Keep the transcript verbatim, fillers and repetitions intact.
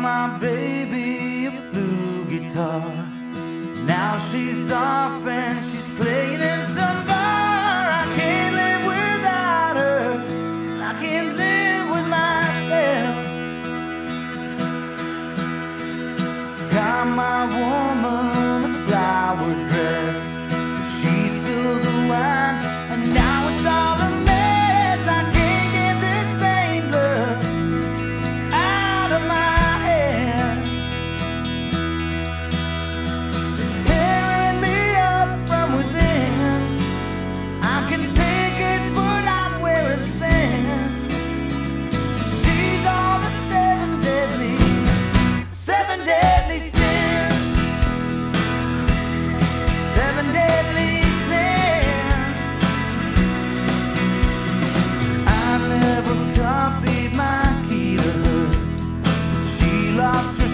my baby a blue guitar. Now she's off and she's playing in some bar. I can't live without her. I can't live with myself. Got my woman a flower dress. She spilled the wine and now it's all a mess. I can't get this stained blood out of my head. It's tearing me up from within. I can take it but I'd wear it thin. She's all the seven deadly, seven deadly sins. Seven deadly sins. I never copied my key to her. She locks her